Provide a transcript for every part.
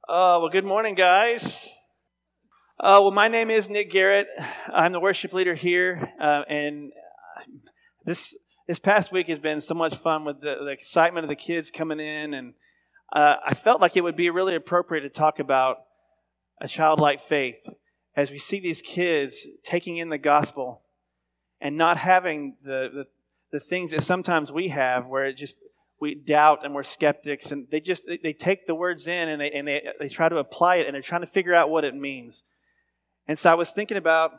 Well, good morning, guys. My name is Nick Garrett. I'm the worship leader here, and this past week has been so much fun with the excitement of the kids coming in, and I felt like it would be really appropriate to talk about a childlike faith as we see these kids taking in the gospel and not having the things that sometimes we have, where we doubt and we're skeptics, and they take the words in and they try to apply it, and they're trying to figure out what it means. And so I was thinking about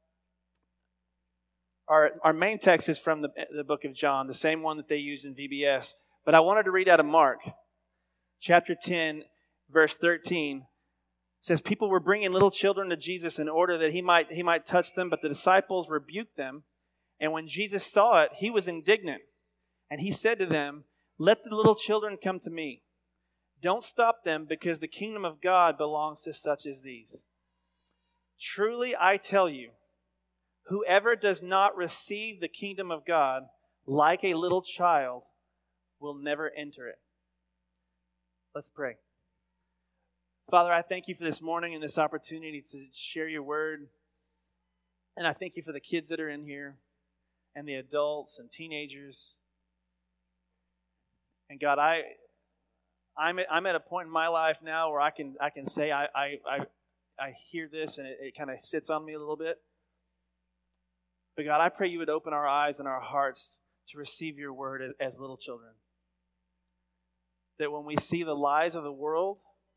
our main text is from the book of John, the same one that they use in VBS. But I wanted to read out of Mark, chapter 10, verse 13. It says, "People were bringing little children to Jesus in order that he might touch them, but the disciples rebuked them. And when Jesus saw it, he was indignant. And he said to them, 'Let the little children come to me. Don't stop them, because the kingdom of God belongs to such as these. Truly I tell you, whoever does not receive the kingdom of God like a little child will never enter it.'" Let's pray. Father, I thank you for this morning and this opportunity to share your word. And I thank you for the kids that are in here and the adults and teenagers. And God, I'm at a point in my life now where I can say I hear this and it kind of sits on me a little bit. But God, I pray you would open our eyes and our hearts to receive your word as little children. That when we see the lies of the world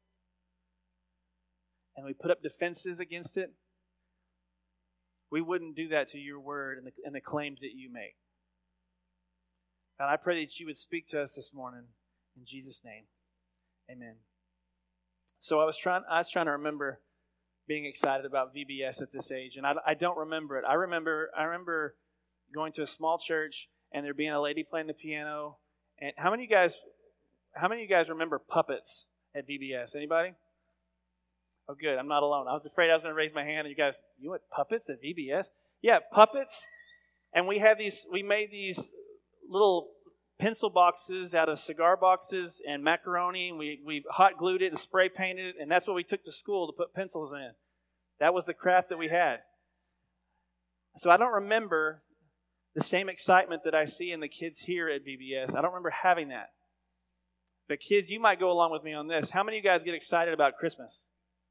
and we put up defenses against it, we wouldn't do that to your word and the claims that you make. God, I pray that you would speak to us this morning. In Jesus' name, amen. So I was trying to remember being excited about VBS at this age, and I don't remember it. I remember going to a small church and there being a lady playing the piano. And how many of you guys remember puppets at VBS? Anybody? Oh, good. I'm not alone. I was afraid I was going to raise my hand, and you went puppets at VBS? Yeah, puppets. And we made these little pencil boxes out of cigar boxes and macaroni, and we hot glued it and spray painted it, and that's what we took to school to put pencils in. That was the craft that we had. So I don't remember the same excitement that I see in the kids here at VBS. I don't remember having that. But kids, you might go along with me on this. How many of you guys get excited about Christmas?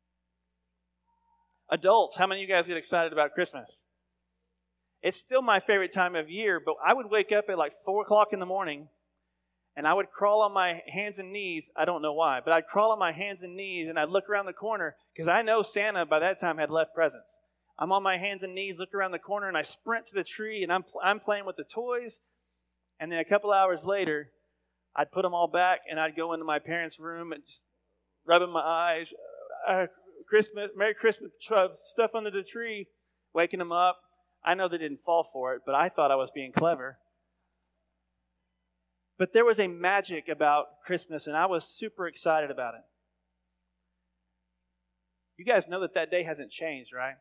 Adults, how many of you guys get excited about Christmas? It's still my favorite time of year, but I would wake up at like 4 o'clock in the morning, and I would crawl on my hands and knees. I don't know why, but I'd crawl on my hands and knees, and I'd look around the corner, because I know Santa by that time had left presents. I'm on my hands and knees, look around the corner, and I sprint to the tree, and I'm playing with the toys. And then a couple hours later, I'd put them all back, and I'd go into my parents' room and just rubbing my eyes. Christmas, Merry Christmas, stuff under the tree, waking them up. I know they didn't fall for it, but I thought I was being clever. But there was a magic about Christmas, and I was super excited about it. You guys know that day hasn't changed, right?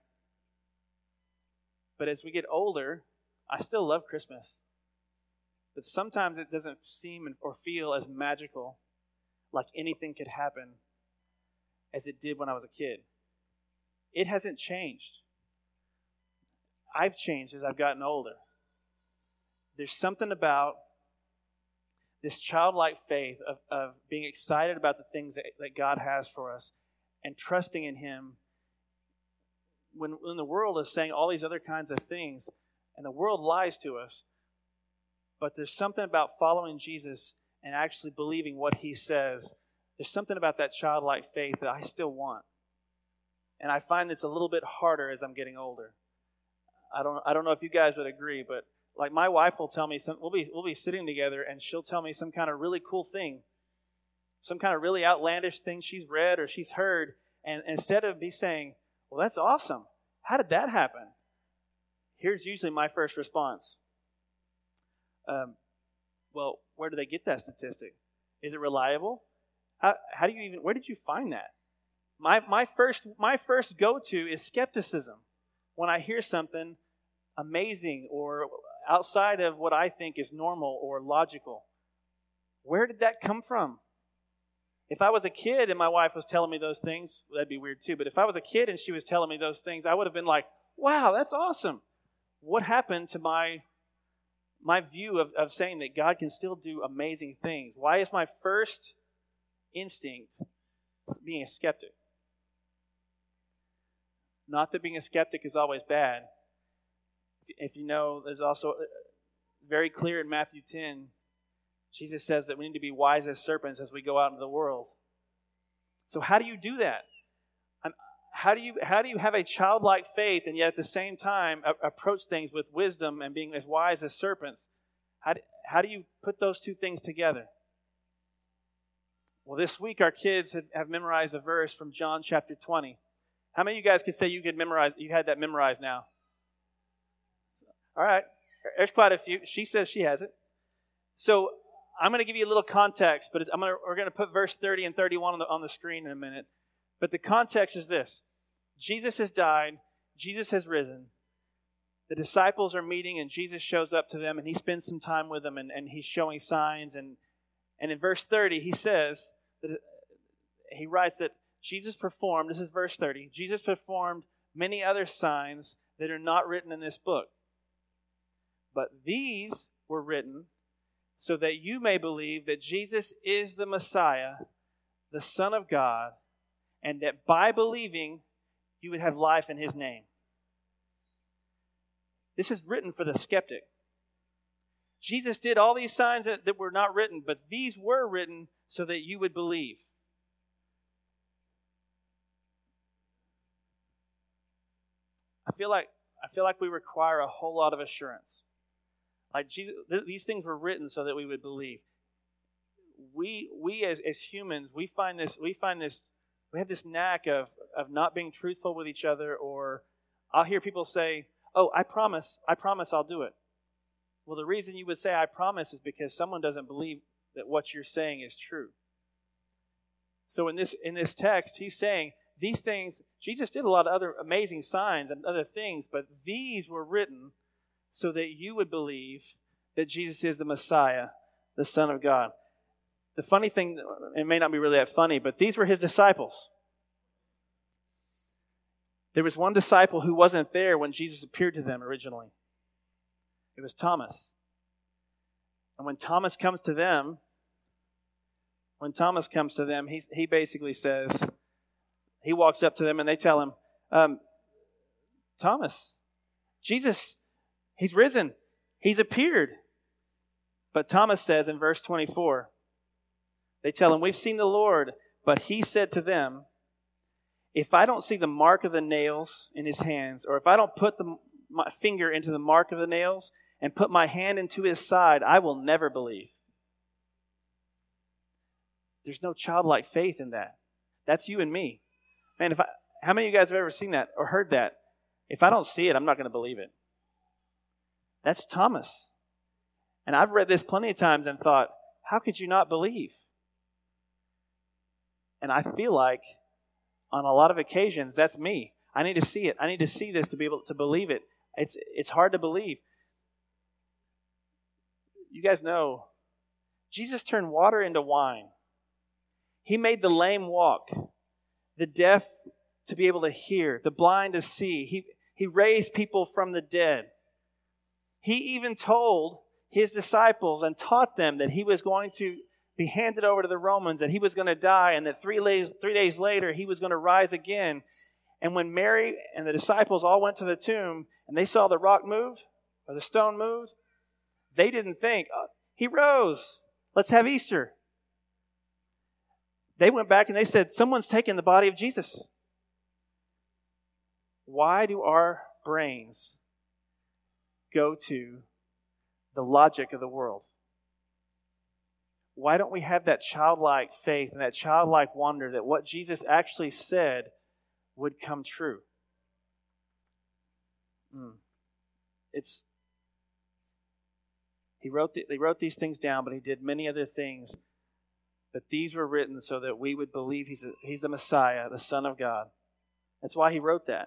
But as we get older, I still love Christmas. But sometimes it doesn't seem or feel as magical, like anything could happen, as it did when I was a kid. It hasn't changed. I've changed as I've gotten older. There's something about this childlike faith of being excited about the things that God has for us and trusting in Him when the world is saying all these other kinds of things, and the world lies to us. But there's something about following Jesus and actually believing what He says. There's something about that childlike faith that I still want. And I find it's a little bit harder as I'm getting older. I don't know if you guys would agree, but like my wife will tell me we'll be sitting together and she'll tell me some kind of really cool thing, some kind of really outlandish thing she's read or she's heard, and instead of me saying, "Well, that's awesome. How did that happen?" Here's usually my first response. Well, where do they get that statistic? Is it reliable? How do you where did you find that? My first go-to is skepticism. When I hear something amazing or outside of what I think is normal or logical, where did that come from? If I was a kid and my wife was telling me those things, that'd be weird too. But if I was a kid and she was telling me those things, I would have been like, wow, that's awesome. What happened to my view of saying that God can still do amazing things? Why is my first instinct being a skeptic? Not that being a skeptic is always bad. If you know, there's also very clear in Matthew 10, Jesus says that we need to be wise as serpents as we go out into the world. So how do you do that? How do you have a childlike faith and yet at the same time approach things with wisdom and being as wise as serpents? How do you put those two things together? Well, this week our kids have memorized a verse from John chapter 20. How many of you guys could say you had that memorized now? All right. There's quite a few. She says she has it. So I'm going to give you a little context, but we're going to put verse 30 and 31 on the screen in a minute. But the context is this. Jesus has died. Jesus has risen. The disciples are meeting, and Jesus shows up to them, and he spends some time with them, and he's showing signs. And in verse 30, he says, he writes that Jesus performed, this is verse 30, Jesus performed many other signs that are not written in this book. But these were written so that you may believe that Jesus is the Messiah, the Son of God, and that by believing you would have life in his name. This is written for the skeptic. Jesus did all these signs that were not written, but these were written so that you would believe. I feel like we require a whole lot of assurance. Like Jesus, these things were written so that we would believe. We as humans, we have this knack of not being truthful with each other, or I'll hear people say, "Oh, I promise I'll do it." Well, the reason you would say "I promise" is because someone doesn't believe that what you're saying is true. So in this text, he's saying these things, Jesus did a lot of other amazing signs and other things, but these were written so that you would believe that Jesus is the Messiah, the Son of God. The funny thing, it may not be really that funny, but these were his disciples. There was one disciple who wasn't there when Jesus appeared to them originally. It was Thomas. And when Thomas comes to them, he basically says, he walks up to them and they tell him, Thomas, Jesus, he's risen. He's appeared. But Thomas says in verse 24, they tell him, we've seen the Lord. But he said to them, if I don't see the mark of the nails in his hands, or if I don't put my finger into the mark of the nails and put my hand into his side, I will never believe. There's no childlike faith in that. That's you and me. Man, how many of you guys have ever seen that or heard that? If I don't see it, I'm not going to believe it. That's Thomas. And I've read this plenty of times and thought, how could you not believe? And I feel like on a lot of occasions, that's me. I need to see it. I need to see this to be able to believe it. It's hard to believe. You guys know, Jesus turned water into wine. He made the lame walk, the deaf to be able to hear, the blind to see. He raised people from the dead. He even told his disciples and taught them that he was going to be handed over to the Romans, that he was going to die, and that 3 days later he was going to rise again. And when Mary and the disciples all went to the tomb and they saw the rock move or the stone moved, they didn't think, oh, he rose. Let's have Easter. They went back and they said, someone's taken the body of Jesus. Why do our brains go to the logic of the world? Why don't we have that childlike faith and that childlike wonder that what Jesus actually said would come true? He wrote these things down, but he did many other things. But these were written so that we would believe he's the Messiah, the Son of God. That's why he wrote that.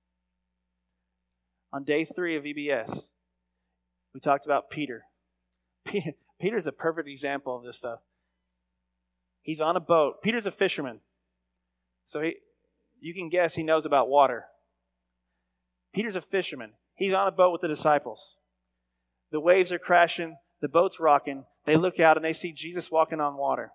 On day 3 of EBS, we talked about Peter. Peter's a perfect example of this stuff. He's on a boat. Peter's a fisherman. So you can guess he knows about water. Peter's a fisherman. He's on a boat with the disciples. The waves are crashing. The boat's rocking. They look out and they see Jesus walking on water.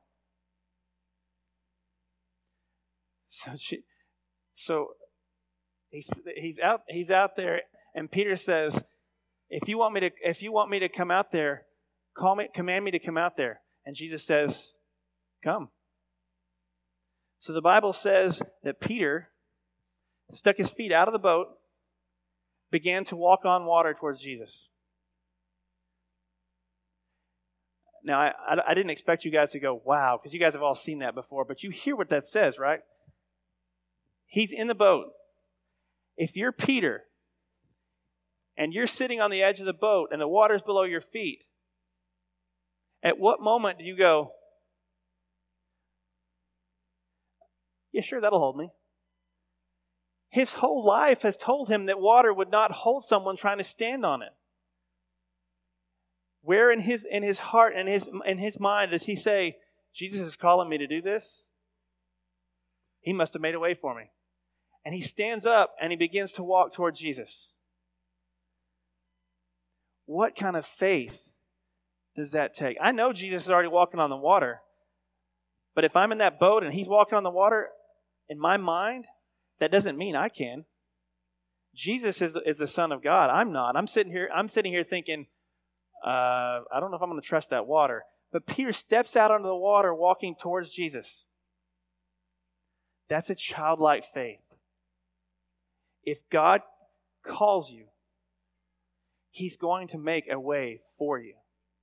So he's out there, and Peter says, If you want me to come out there, command me to come out there. And Jesus says, come. So the Bible says that Peter stuck his feet out of the boat, began to walk on water towards Jesus. Now, I didn't expect you guys to go, wow, because you guys have all seen that before, but you hear what that says, right? He's in the boat. If you're Peter, and you're sitting on the edge of the boat, and the water's below your feet, at what moment do you go, yeah, sure, that'll hold me? His whole life has told him that water would not hold someone trying to stand on it. Where in his heart and in his mind does he say, Jesus is calling me to do this? He must have made a way for me. And he stands up and he begins to walk toward Jesus. What kind of faith does that take? I know Jesus is already walking on the water, but if I'm in that boat and he's walking on the water, in my mind, that doesn't mean I can. Jesus is the Son of God. I'm not. I'm sitting here thinking, I don't know if I'm going to trust that water. But Peter steps out onto the water walking towards Jesus. That's a childlike faith. If God calls you, He's going to make a way for you.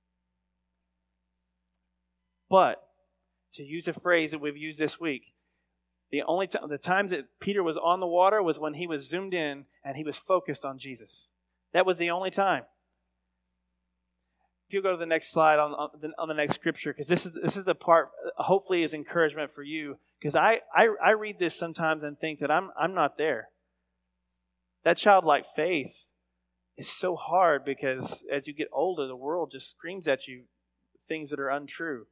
But, to use a phrase that we've used this week, the times that Peter was on the water was when he was zoomed in and he was focused on Jesus. That was the only time. If you go to the next slide on the next scripture, because this is the part hopefully is encouragement for you. Because I read this sometimes and think that I'm not there. That childlike faith is so hard because as you get older, the world just screams at you things that are untrue.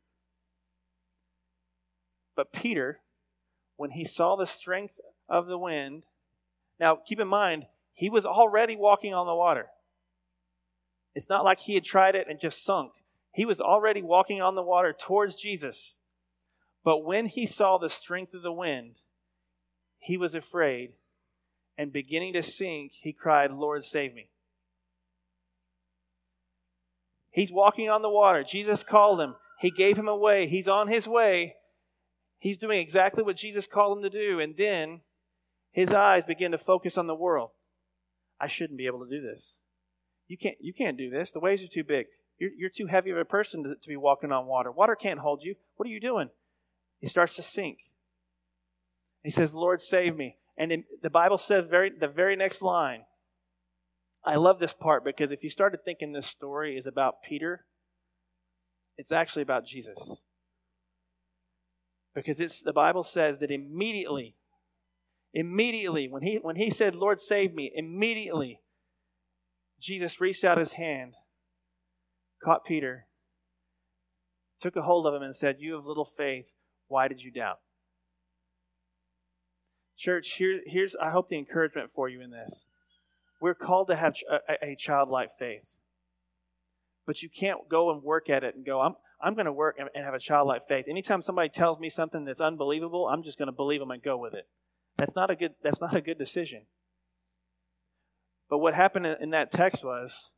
But Peter, when he saw the strength of the wind, now keep in mind, he was already walking on the water. It's not like he had tried it and just sunk. He was already walking on the water towards Jesus. But when he saw the strength of the wind, he was afraid, and beginning to sink, he cried, Lord, save me. He's walking on the water. Jesus called him. He gave him a way. He's on his way. He's doing exactly what Jesus called him to do. And then his eyes begin to focus on the world. I shouldn't be able to do this. You can't do this. The waves are too big. You're too heavy of a person to be walking on water. Water can't hold you. What are you doing? He starts to sink. He says, Lord, save me. And the Bible says the very next line. I love this part because if you started thinking this story is about Peter, it's actually about Jesus. Because the Bible says that immediately, when he said, Lord, save me, immediately, Jesus reached out his hand, caught Peter, took a hold of him and said, you have little faith, why did you doubt? Church, here's I hope the encouragement for you in this. We're called to have a childlike faith. But you can't go and work at it and go, I'm going to work and have a childlike faith. Anytime somebody tells me something that's unbelievable, I'm just going to believe them and go with it. That's not a good decision. But what happened in that text was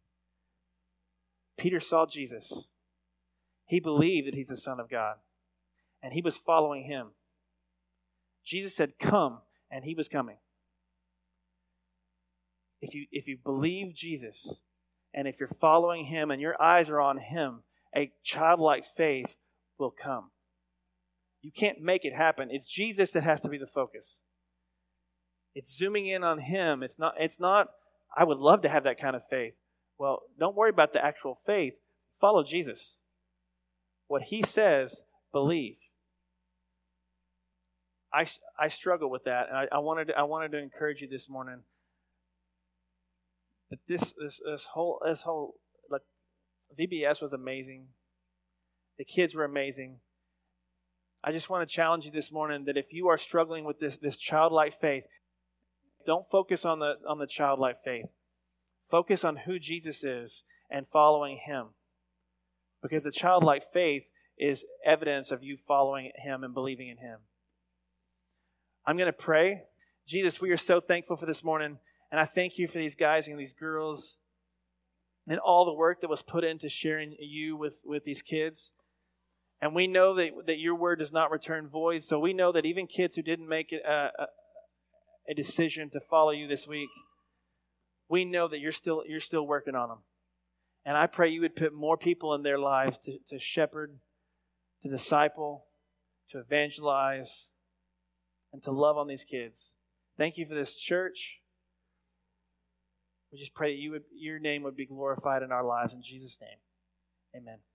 Peter saw Jesus. He believed that he's the Son of God. And he was following him. Jesus said, come, and he was coming. If you believe Jesus, and if you're following him and your eyes are on him, a childlike faith will come. You can't make it happen. It's Jesus that has to be the focus. It's zooming in on him. It's not, I would love to have that kind of faith. Well, don't worry about the actual faith. Follow Jesus. What he says, believe. I struggle with that, and I wanted to encourage you this morning. But this whole like VBS was amazing. The kids were amazing. I just want to challenge you this morning that if you are struggling with this childlike faith, don't focus on the childlike faith. Focus on who Jesus is and following him. Because the childlike faith is evidence of you following him and believing in him. I'm going to pray. Jesus, we are so thankful for this morning. And I thank you for these guys and these girls and all the work that was put into sharing you with these kids. And we know that your word does not return void. So we know that even kids who didn't make a decision to follow you this week, we know that you're still working on them. And I pray you would put more people in their lives to shepherd, to disciple, to evangelize, and to love on these kids. Thank you for this church. We just pray that your name would be glorified in our lives. In Jesus' name, amen.